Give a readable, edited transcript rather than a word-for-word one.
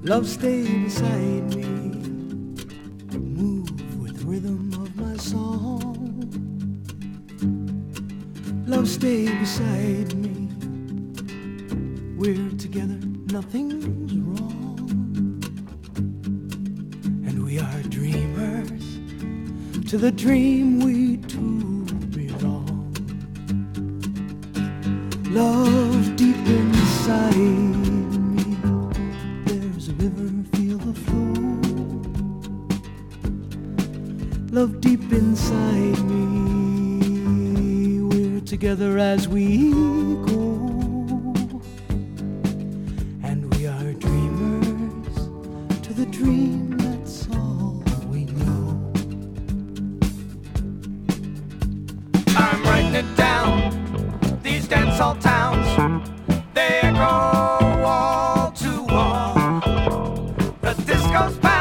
Love, stay beside me. Move with the rhythm of my song. Love, stay beside me. We're together, nothing's wrong. And we are dreamers to the dream we two belong. Love deep inside. Love deep inside me, we're together as we go, and we are dreamers to the dream, that's all we know. I'm writing it down, these dance hall towns, they echo wall to wall. The disco's back.